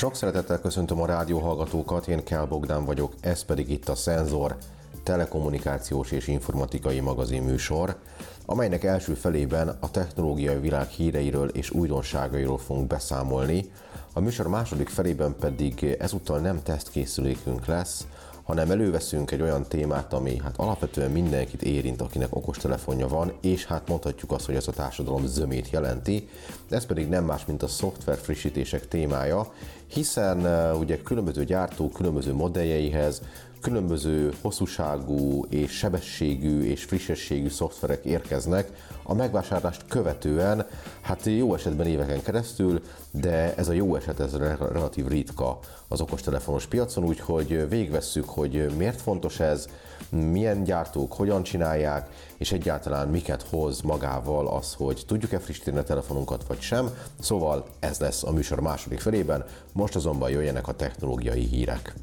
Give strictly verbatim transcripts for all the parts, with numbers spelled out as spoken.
Sok szeretettel köszöntöm a rádióhallgatókat, én Kál Bogdán vagyok, ez pedig itt a Szenzor, telekommunikációs és informatikai magazinműsor, amelynek első felében a technológiai világ híreiről és újdonságairól fogunk beszámolni. A műsor második felében pedig ezúttal nem tesztkészülékünk lesz, hanem előveszünk egy olyan témát, ami hát alapvetően mindenkit érint, akinek okostelefonja van, és hát mondhatjuk azt, hogy ez a társadalom zömét jelenti. Ez pedig nem más, mint a szoftver frissítések témája, hiszen uh, ugye különböző gyártók különböző modelljeihez különböző hosszúságú és sebességű és frissességű szoftverek érkeznek a megvásárlást követően, hát jó esetben éveken keresztül, de ez a jó eset ez relatív ritka az okostelefonos piacon, úgyhogy végigvesszük, hogy miért fontos ez, milyen gyártók hogyan csinálják, és egyáltalán miket hoz magával az, hogy tudjuk-e frissíteni a telefonunkat vagy sem. Szóval ez lesz a műsor második felében, most azonban jöjjenek a technológiai hírek.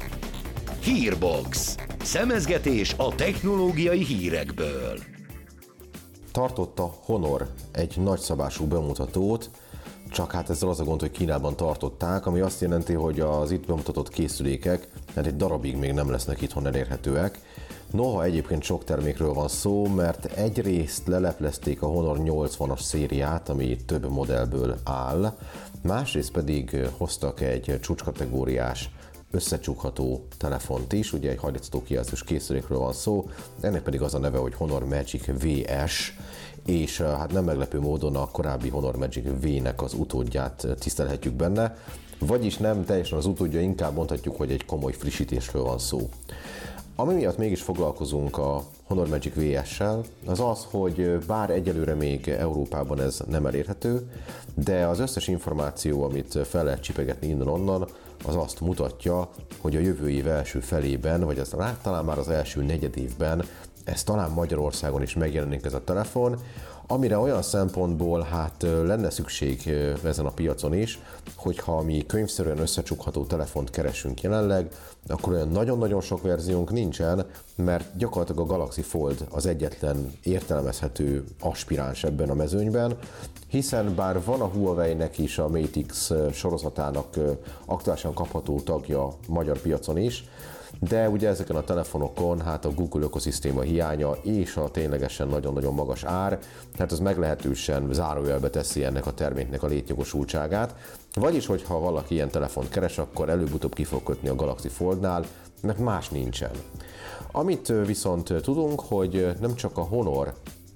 Hírbox. Szemezgetés a technológiai hírekből. Tartott a Honor egy nagyszabású bemutatót, csak hát ezzel az a gond, hogy Kínában tartották, ami azt jelenti, hogy az itt bemutatott készülékek hát egy darabig még nem lesznek itthon elérhetőek. Noha egyébként sok termékről van szó, mert egyrészt leleplezték a Honor nyolcvanas szériát, ami több modellből áll, másrészt pedig hoztak egy csúcskategóriás összecsukható telefont is, ugye egy hajlítható kijelzős készülékről van szó, ennek pedig az a neve, hogy Honor Magic vé es, és hát nem meglepő módon a korábbi Honor Magic V-nek az utódját tisztelhetjük benne, vagyis nem teljesen az utódja, inkább mondhatjuk, hogy egy komoly frissítésről van szó. Ami miatt mégis foglalkozunk a Honor Magic vé es-sel, az az, hogy bár egyelőre még Európában ez nem elérhető, de az összes információ, amit fel lehet csipegetni innen-onnan, az azt mutatja, hogy a jövő év első felében, vagy az, talán már az első negyed évben ez talán Magyarországon is megjelenik ez a telefon, amire olyan szempontból hát lenne szükség ezen a piacon is, hogyha mi könyvszerűen összecsukható telefont keresünk jelenleg, akkor olyan nagyon-nagyon sok verziónk nincsen, mert gyakorlatilag a Galaxy Fold az egyetlen értelmezhető aspiráns ebben a mezőnyben, hiszen bár van a Huawei-nek is a Mate X sorozatának aktuálisan kapható tagja magyar piacon is, de ugye ezeken a telefonokon hát a Google ökoszisztéma hiánya és a ténylegesen nagyon-nagyon magas ár, hát az meglehetősen zárójelbe teszi ennek a terméknek a létjogosultságát. Vagyis, hogyha valaki ilyen telefont keres, akkor előbb-utóbb ki fog kötni a Galaxy Foldnál, mert más nincsen. Amit viszont tudunk, hogy nem csak a Honor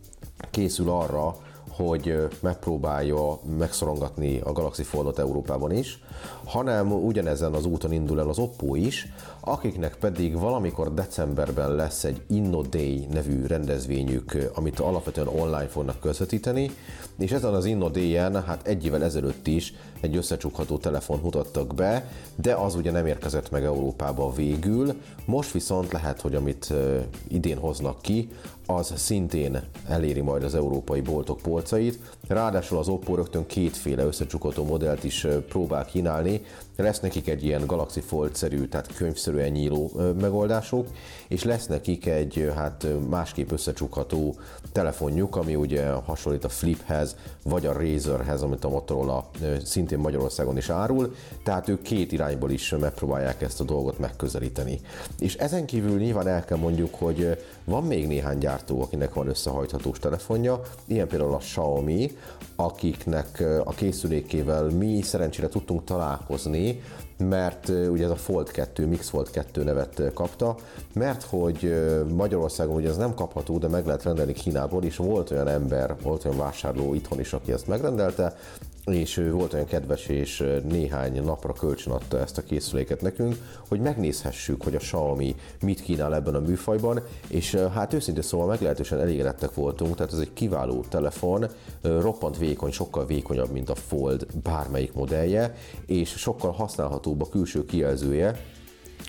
készül arra, hogy megpróbálja megszorongatni a Galaxy Foldot Európában is, hanem ugyanezen az úton indul el az Oppo is, akiknek pedig valamikor decemberben lesz egy InnoDay nevű rendezvényük, amit alapvetően online fognak közvetíteni, és ezen az InnoDay-en hát egy évvel ezelőtt is egy összecsukható telefont mutattak be, de az ugye nem érkezett meg Európába végül, most viszont lehet, hogy amit idén hoznak ki, az szintén eléri majd az európai boltok polcait. Ráadásul az Oppo rögtön kétféle összecsukható modellt is próbál kínálni. Lesz nekik egy ilyen Galaxy Fold-szerű, tehát könyvszerűen nyíló megoldásuk, és lesz nekik egy hát másképp összecsukható telefonjuk, ami ugye hasonlít a Fliphez, vagy a Razerhez, amit a Motorola szintén Magyarországon is árul, tehát ők két irányból is megpróbálják ezt a dolgot megközelíteni. És ezen kívül nyilván el kell mondjuk, hogy van még néhány gyártó, akinek van összehajthatós telefonja, ilyen például a Xiaomi, akiknek a készülékével mi szerencsére tudtunk találkozni, mert ugye ez a Fold kettő, Mix Fold kettő nevet kapta, mert hogy Magyarországon ugye ez nem kapható, de meg lehet rendelni Kínából, és volt olyan ember, volt olyan vásárló itthon is, aki ezt megrendelte, és volt olyan kedves, és néhány napra kölcsön adta ezt a készüléket nekünk, hogy megnézhessük, hogy a Xiaomi mit kínál ebben a műfajban, és hát őszintén szóval meglehetősen elégedettek voltunk, tehát ez egy kiváló telefon, roppant vékony, sokkal vékonyabb, mint a Fold bármelyik modellje, és sokkal használhatóbb a külső kijelzője,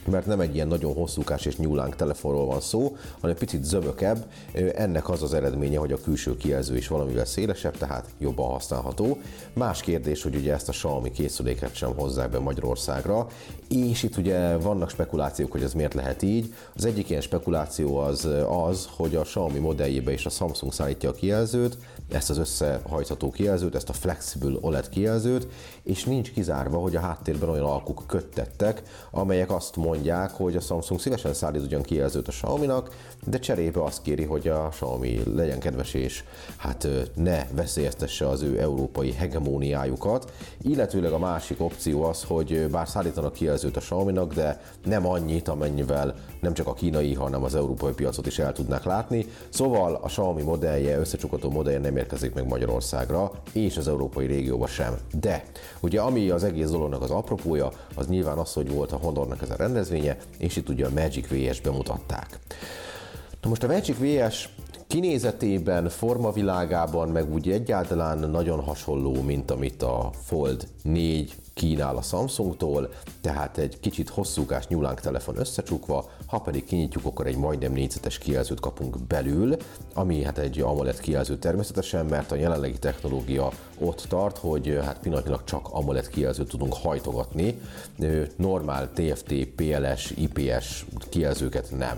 mert nem egy ilyen nagyon hosszúkás és nyúlánk telefonról van szó, hanem picit zömökebb. Ennek az az eredménye, hogy a külső kijelző is valamivel szélesebb, tehát jobban használható. Más kérdés, hogy ugye ezt a Xiaomi készüléket sem hozzák be Magyarországra, és itt ugye vannak spekulációk, hogy ez miért lehet így. Az egyik ilyen spekuláció az az, hogy a Xiaomi modelljébe is a Samsung szállítja a kijelzőt, ezt az összehajtható kijelzőt, ezt a Flexible o el e dé kijelzőt, és nincs kizárva, hogy a háttérben olyan alkuk köttettek, amelyek azt mondják, hogy a Samsung szívesen szállít ugyan kijelzőt a Xiaominak, de cserébe azt kéri, hogy a Xiaomi legyen kedves és hát ne veszélyeztesse az ő európai hegemóniájukat. Illetőleg a másik opció az, hogy bár szállítanak kijelzőt a Xiaominak, de nem annyit, amennyivel nem csak a kínai, hanem az európai piacot is el tudnák látni. Szóval a Xiaomi modellje, összecsukható modellje nem érkezik meg Magyarországra, és az európai régióba sem. De ugye ami az egész dolognak az apropója, az nyilván az, hogy volt a Honornak ez a rendezvénye, és itt ugye a Magic vé es bemutatták. Na most a Magic vé es kinézetében, formavilágában, meg úgy egyáltalán nagyon hasonló, mint amit a Fold négy kínál a Samsungtól, tehát egy kicsit hosszúkás nyúlánk telefon összecsukva, ha pedig kinyitjuk, akkor egy majdnem négyzetes kijelzőt kapunk belül, ami hát egy AMOLED kijelző természetesen, mert a jelenlegi technológia ott tart, hogy hát pillanatnyilag csak AMOLED kijelzőt tudunk hajtogatni, normál té ef té, pé el es, i pé es kijelzőket nem.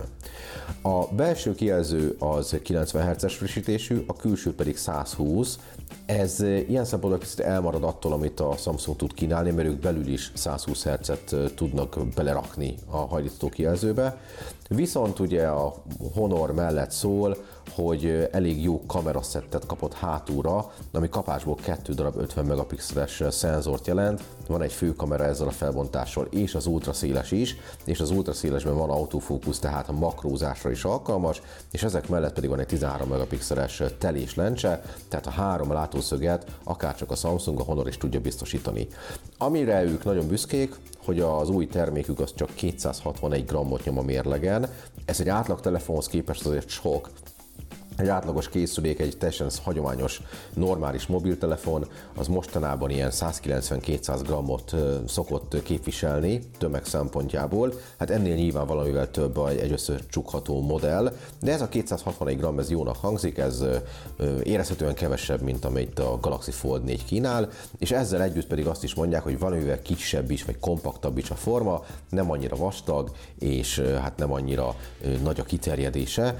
A belső kijelző az kilencven hertzes frissítésű, a külső pedig száz húsz. Ez ilyen szempontból picit elmarad attól, amit a Samsung tud kínálni, mert ők belül is száz húsz hertzet tudnak belerakni a hajlító kijelzőbe. Viszont ugye a Honor mellett szól, hogy elég jó kameraszettet kapott hátulra, ami kapásból kettő darab ötven megapixeles szenzort jelent, van egy főkamera ezzel a felbontással, és az ultraszéles is, és az ultraszélesben van autofókusz, tehát a makrózásra is alkalmas, és ezek mellett pedig van egy tizenhárom megapixeles telés lencse, tehát a három látószöget akárcsak a Samsung, a Honor is tudja biztosítani. Amire ők nagyon büszkék, hogy az új termékük az csak kétszázhatvanegy grammot nyom a mérlegen, ez egy átlag telefonhoz képest azért sok. Egy átlagos készülék, egy teljesen hagyományos, normális mobiltelefon, az mostanában ilyen százkilencven-kétszáz grammot szokott képviselni tömeg szempontjából. Hát ennél nyilván valamivel több egy összecsukható modell, de ez a kétszázhatvanegy gramm, ez jónak hangzik, ez érezhetően kevesebb, mint amit a Galaxy Fold négy kínál, és ezzel együtt pedig azt is mondják, hogy valamivel kisebb is, vagy kompaktabb is a forma, nem annyira vastag, és hát nem annyira nagy a kiterjedése,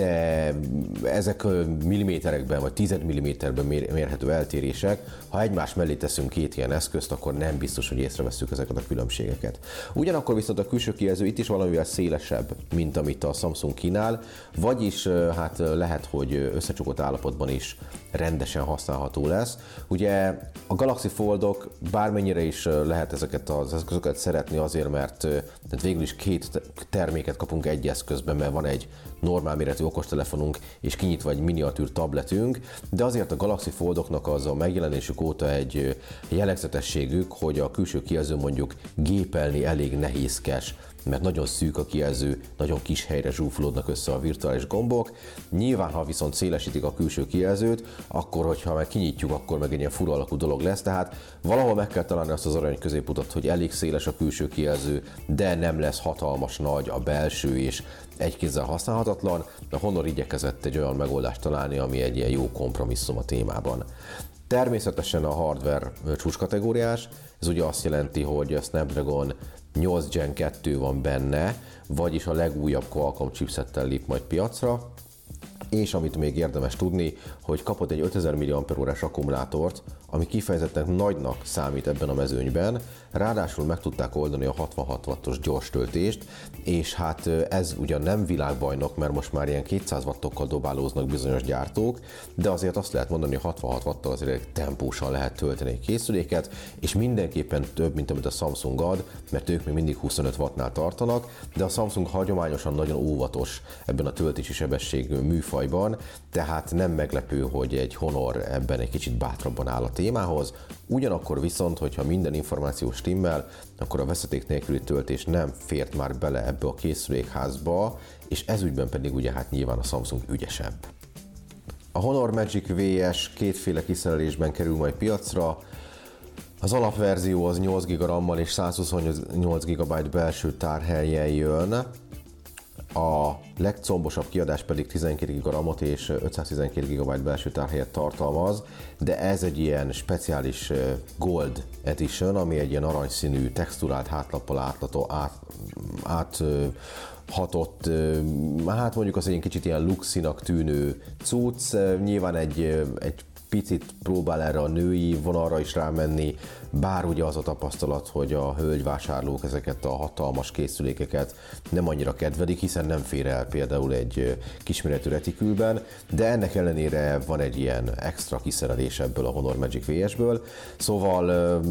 de ezek milliméterekben vagy tized milliméterben mérhető eltérések. Ha egymás mellé teszünk két ilyen eszközt, akkor nem biztos, hogy észrevesszük ezeket a különbségeket. Ugyanakkor viszont a külső kijelző itt is valamivel szélesebb, mint amit a Samsung kínál, vagyis hát lehet, hogy összecsukott állapotban is rendesen használható lesz. Ugye a Galaxy Foldok bármennyire is lehet ezeket az eszközöket szeretni azért, mert végül is két terméket kapunk egy eszközben, mert van egy normál méretű okostelefonunk és kinyitva egy miniatűr tabletünk, de azért a Galaxy Foldoknak az a megjelenésük óta egy jellegzetességük, hogy a külső kijelző mondjuk gépelni elég nehézkes, mert nagyon szűk a kijelző, nagyon kis helyre zsúfolódnak össze a virtuális gombok. Nyilván, ha viszont szélesítik a külső kijelzőt, akkor, hogyha meg kinyitjuk, akkor meg egy ilyen fura alakú dolog lesz, tehát valahol meg kell találni azt az arany középutat, hogy elég széles a külső kijelző, de nem lesz hatalmas nagy a belső és egy kézzel használhatatlan. A Honor igyekezett egy olyan megoldást találni, ami egy ilyen jó kompromisszum a témában. Természetesen a hardware csúcskategóriás, ez ugye azt jelenti, hogy a Snapdragon nyolc gen kettő van benne, vagyis a legújabb Qualcomm chipsettel lép majd piacra, és amit még érdemes tudni, hogy kapott egy ötezer milliampere-órás akkumulátort, ami kifejezetten nagynak számít ebben a mezőnyben, ráadásul meg tudták oldani a hatvanhat wattos gyors töltést, és hát ez ugyan nem világbajnok, mert most már ilyen kétszáz wattokkal dobálóznak bizonyos gyártók, de azért azt lehet mondani, hogy hatvanhat watttal azért tempósan lehet tölteni egy készüléket, és mindenképpen több, mint amit a Samsung ad, mert ők még mindig huszonöt wattnál tartanak, de a Samsung hagyományosan nagyon óvatos ebben a töltési sebesség műfajban, tehát nem meglepő, hogy egy Honor ebben egy kicsit bátrabban áll a témához. Ugyanakkor viszont, hogyha minden információ stimmel, akkor a vezeték nélküli töltés nem fért már bele ebbe a készülékházba, és ezügyben pedig ugye hát nyilván a Samsung ügyesebb. A Honor Magic vé es kétféle kiszerelésben kerül majd piacra. Az alapverzió az nyolc giga RAM-mal és százhuszonnyolc gigabyte belső tárhelyen jön, a legcombosabb kiadás pedig tizenkét giga RAM-ot és ötszáztizenkét gigabyte belső tárhelyet tartalmaz, de ez egy ilyen speciális Gold Edition, ami egy ilyen aranyszínű texturált hátlappal átlató, át, át hatott, hát mondjuk az egy kicsit ilyen luxinak tűnő cucc, nyilván egy, egy picit próbál erre a női vonalra is rámenni, bár ugye az a tapasztalat, hogy a hölgyvásárlók ezeket a hatalmas készülékeket nem annyira kedvelik, hiszen nem fér el például egy kisméretű retikülben, de ennek ellenére van egy ilyen extra kiszerelés ebből a Honor Magic vé es-ből, szóval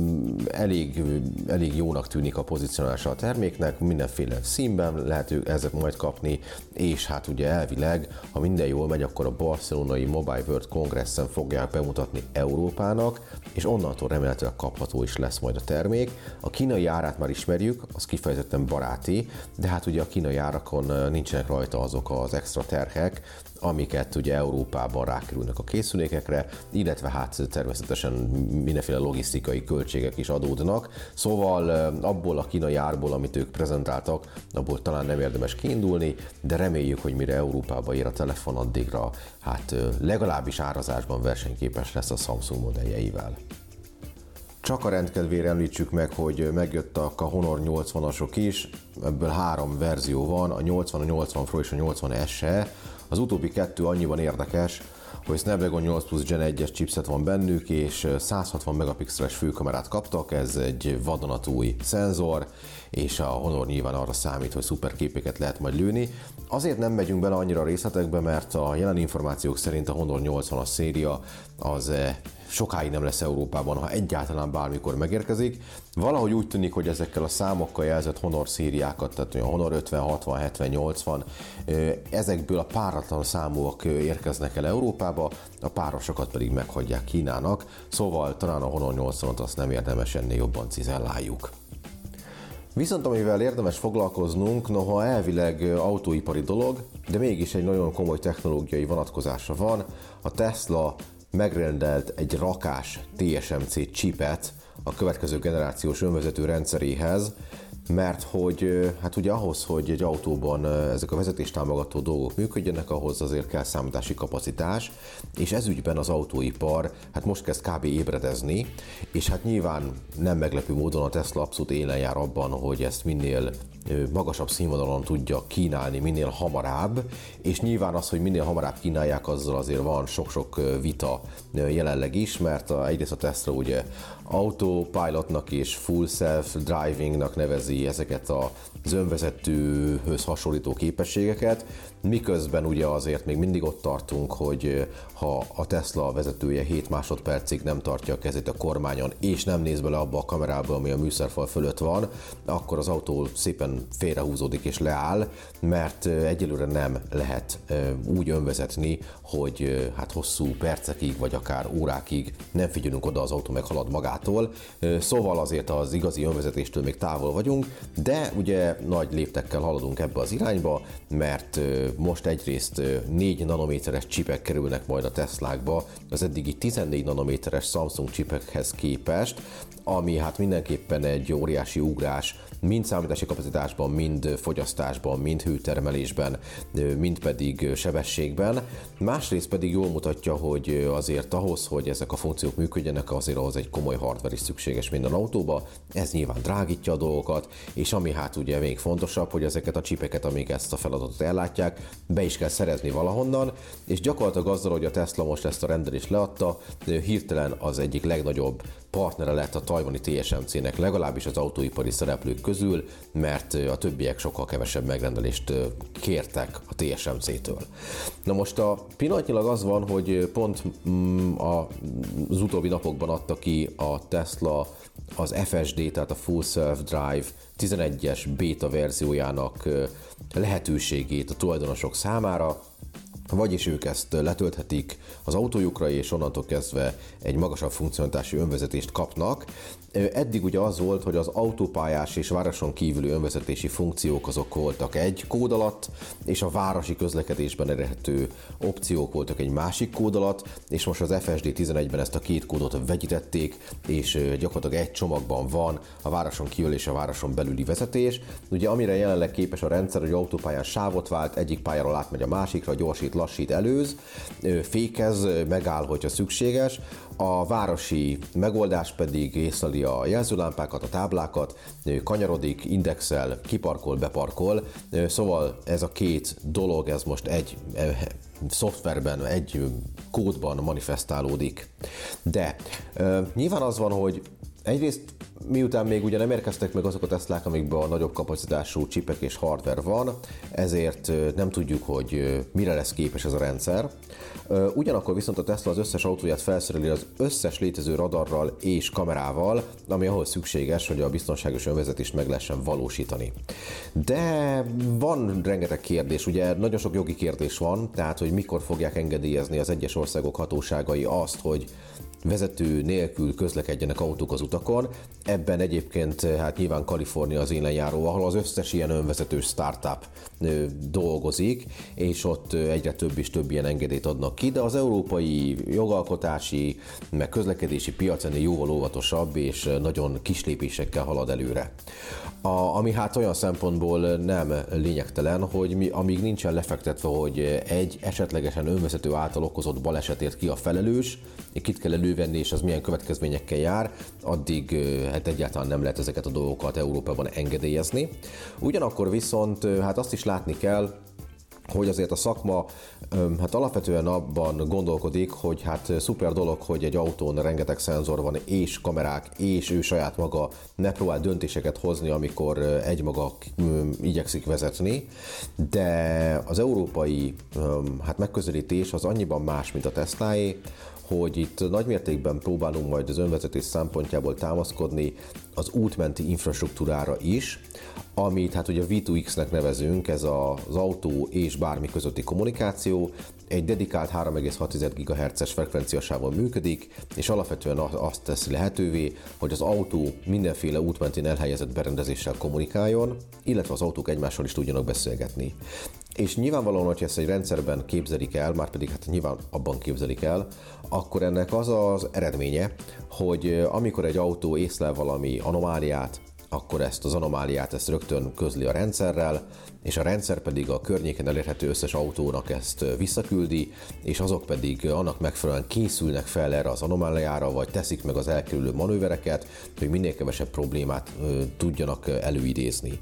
elég, elég jónak tűnik a pozicionálása a terméknek, mindenféle színben lehet ezek majd kapni, és hát ugye elvileg, ha minden jól megy, akkor a barcelonai Mobile World Congressen fogják bemutatni Európának, és onnantól remélhetőleg kapható is lesz majd a termék. A kínai árát már ismerjük, az kifejezetten baráti, de hát ugye a kínai árakon nincsenek rajta azok az extra terhek, amiket ugye Európában rákerülnek a készülékekre, illetve hát természetesen mindenféle logisztikai költségek is adódnak, szóval abból a kínai árból, amit ők prezentáltak, abból talán nem érdemes kiindulni, de reméljük, hogy mire Európába ér a telefon, addigra hát legalábbis árazásban versenyképes lesz a Samsung modelljeivel. Csak a rendkedvére említsük meg, hogy megjöttek a Honor nyolcvanasok is, ebből három verzió van, a nyolcvan, a nyolcvan Pro és a nyolcvan SE. Az utóbbi kettő annyiban érdekes, hogy Snapdragon nyolc plusz Gen egyes chipset van bennük, és száz hatvan megapixeles főkamerát kaptak, ez egy vadonatúj szenzor, és a Honor nyilván arra számít, hogy szuper képeket lehet majd lőni. Azért nem megyünk bele annyira a részletekbe, mert a jelen információk szerint a Honor nyolcvanas széria az sokáig nem lesz Európában, ha egyáltalán bármikor megérkezik. Valahogy úgy tűnik, hogy ezekkel a számokkal jelzett Honor szériákat, tehát a Honor ötven, hatvan, hetven, nyolcvan, ezekből a páratlan számúak érkeznek el Európába, a párosokat pedig meghagyják Kínának, szóval talán a Honor nyolcvanat azt nem érdemes ennél jobban cizelláljuk. Viszont amivel érdemes foglalkoznunk, noha elvileg autóipari dolog, de mégis egy nagyon komoly technológiai vonatkozása van, a Tesla megrendelt egy rakás té es em cé chipet a következő generációs önvezető rendszeréhez, mert hogy hát ugye ahhoz, hogy egy autóban ezek a vezetéstámogató dolgok működjenek, ahhoz azért kell számítási kapacitás, és ez ügyben az autóipar hát most kezd kb. Ébredezni, és hát nyilván nem meglepő módon a Tesla abszolút élen jár abban, hogy ezt minél magasabb színvonalon tudja kínálni minél hamarabb, és nyilván az, hogy minél hamarabb kínálják, azzal azért van sok-sok vita jelenleg is, mert egyrészt a Tesla ugye autopilotnak és full self-drivingnak nevezi ezeket az önvezetőhöz hasonlító képességeket, miközben ugye azért még mindig ott tartunk, hogy ha a Tesla vezetője hét másodpercig nem tartja a kezét a kormányon, és nem néz bele abba a kamerába, ami a műszerfal fölött van, akkor az autó szépen félrehúzódik és leáll, mert egyelőre nem lehet úgy önvezetni, hogy hát hosszú percekig, vagy akár órákig nem figyelünk oda, az autó meghalad magától. Szóval azért az igazi önvezetéstől még távol vagyunk, de ugye nagy léptekkel haladunk ebbe az irányba, mert most egyrészt négy nanométeres csipek kerülnek majd a Teslákba az eddigi tizennégy nanométeres Samsung csipekhez képest, ami hát mindenképpen egy óriási ugrás, mind számítási kapacitásban, mind fogyasztásban, mind hőtermelésben, mind pedig sebességben. Másrészt pedig jól mutatja, hogy azért ahhoz, hogy ezek a funkciók működjenek, azért ahhoz egy komoly hardware is szükséges minden autóba. Ez nyilván drágítja a dolgokat, és ami hát ugye még fontosabb, hogy ezeket a csipeket, amik ezt a feladatot ellátják, be is kell szerezni valahonnan, és gyakorlatilag azzal, hogy a Tesla most ezt a rendelést leadta, hirtelen az egyik legnagyobb partnere lett a tajvani té es em cének, legalábbis az autóipari szereplők közül, mert a többiek sokkal kevesebb megrendelést kértek a té es em cétől. Na most a pillanatnyilag az van, hogy pont az utóbbi napokban adta ki a Tesla az ef es dé, tehát a Full Self Drive tizenegyes beta verziójának lehetőségét a tulajdonosok számára, Vagyis ők ezt letölthetik az autójukra, és onnantól kezdve egy magasabb funkcionalitású önvezetést kapnak. Eddig ugye az volt, hogy az autópályás és városon kívüli önvezetési funkciók azok voltak egy kód alatt, és a városi közlekedésben elérhető opciók voltak egy másik kód alatt, és most az F S D tizenegyben ezt a két kódot vegyítették, és gyakorlatilag egy csomagban van a városon kívül és a városon belüli vezetés. Ugye amire jelenleg képes a rendszer, hogy autópályán sávot vált, egyik pályáról átmegy a másikra, gyorsít, lassít, előz, fékez, megáll, hogyha szükséges. A városi megoldás pedig észleli a jelzőlámpákat, a táblákat, kanyarodik, indexel, kiparkol, beparkol. Szóval ez a két dolog, ez most egy szoftverben, egy kódban manifestálódik. De nyilván az van, hogy egyrészt miután még ugye nem érkeztek meg azok a Teslák, amikben a nagyobb kapacitású csipek és hardware van, ezért nem tudjuk, hogy mire lesz képes ez a rendszer. Ugyanakkor viszont a Tesla az összes autóját felszereli az összes létező radarral és kamerával, ami ahhoz szükséges, hogy a biztonságos önvezetést meg lehessen valósítani. De van rengeteg kérdés, ugye nagyon sok jogi kérdés van, tehát hogy mikor fogják engedélyezni az egyes országok hatóságai azt, hogy vezető nélkül közlekedjenek autók az utakon. Ebben egyébként hát nyilván Kalifornia az élenjáró, ahol az összes ilyen önvezetős startup dolgozik, és ott egyre több és több ilyen engedélyt adnak ki, de az európai jogalkotási, meg közlekedési piac ennél jóval óvatosabb, és nagyon kis lépésekkel halad előre. A, ami hát olyan szempontból nem lényegtelen, hogy mi, amíg nincsen lefektetve, hogy egy esetlegesen önvezető által okozott balesetért ki a felelős, kit kell elővenni, és az milyen következményekkel jár, addig hát egyáltalán nem lehet ezeket a dolgokat Európában engedélyezni. Ugyanakkor viszont hát azt is látni kell, hogy azért a szakma hát alapvetően abban gondolkodik, hogy hát szuper dolog, hogy egy autón rengeteg szenzor van, és kamerák, és ő saját maga ne próbál döntéseket hozni, amikor egymaga igyekszik vezetni, de az európai hát megközelítés az annyiban más, mint a Teslaé, hogy itt nagymértékben próbálunk majd az önvezetés szempontjából támaszkodni az útmenti infrastruktúrára is, amit hát ugye a V kettő X-nek nevezünk, ez az autó és bármi közötti kommunikáció, egy dedikált három egész hat gigahertzes frekvenciasávon működik, és alapvetően azt teszi lehetővé, hogy az autó mindenféle útmentén elhelyezett berendezéssel kommunikáljon, illetve az autók egymással is tudjanak beszélgetni. És nyilvánvalóan, hogyha ezt egy rendszerben képzelik el, már pedig hát nyilván abban képzelik el, akkor ennek az az eredménye, hogy amikor egy autó észlel valami anomáliát, akkor ezt az anomáliát ezt rögtön közli a rendszerrel, és a rendszer pedig a környéken elérhető összes autónak ezt visszaküldi, és azok pedig annak megfelelően készülnek fel erre az anomáliára, vagy teszik meg az elkerülő manővereket, hogy minél kevesebb problémát ö, tudjanak előidézni.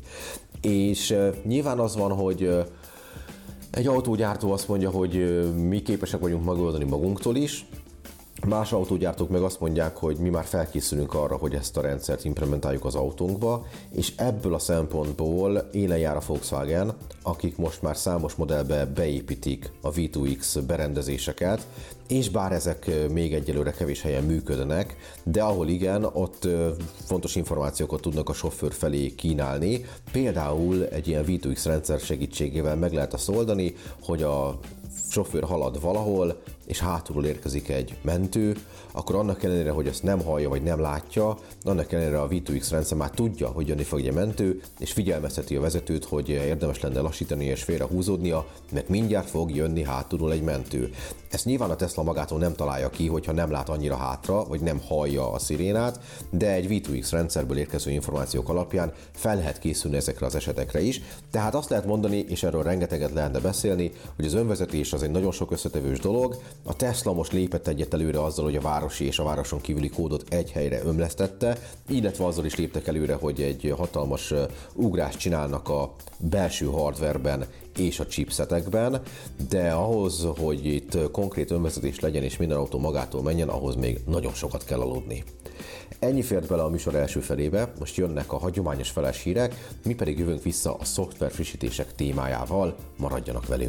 És ö, nyilván az van, hogy ö, egy autógyártó azt mondja, hogy mi képesek vagyunk megoldani magunktól is, más autógyártók meg azt mondják, hogy mi már felkészülünk arra, hogy ezt a rendszert implementáljuk az autónkba, és ebből a szempontból élen jár a Volkswagen, akik most már számos modellbe beépítik a V kettő X berendezéseket, és bár ezek még egyelőre kevés helyen működnek, de ahol igen, ott fontos információkat tudnak a sofőr felé kínálni. Például egy ilyen V kettő X rendszer segítségével meg lehet azt oldani, hogy a sofőr halad valahol, és hátulról érkezik egy mentő, akkor annak ellenére, hogy ezt nem hallja, vagy nem látja, annak ellenére a V kettő X rendszer már tudja, hogy jönni fog egy mentő, és figyelmezteti a vezetőt, hogy érdemes lenne lassítani és félrehúzódnia, mert mindjárt fog jönni hátulról egy mentő. Ezt nyilván a Tesla magától nem találja ki, hogyha nem lát annyira hátra, vagy nem hallja a szirénát, de egy V kettő X rendszerből érkező információk alapján fel lehet készülni ezekre az esetekre is. Tehát azt lehet mondani, és erről rengeteget lehetne beszélni, hogy az önvezetés az egy nagyon sok összetevős dolog. A Tesla most lépett egyet előre azzal, hogy a városi és a városon kívüli kódot egy helyre ömlesztette, illetve azzal is léptek előre, hogy egy hatalmas ugrást csinálnak a belső hardwareben és a chipsetekben, de ahhoz, hogy itt konkrét önvezetés legyen és minden autó magától menjen, ahhoz még nagyon sokat kell aludni. Ennyi fért bele a műsor első felébe, most jönnek a hagyományos feles hírek, mi pedig jövünk vissza a szoftver frissítések témájával, maradjanak velünk!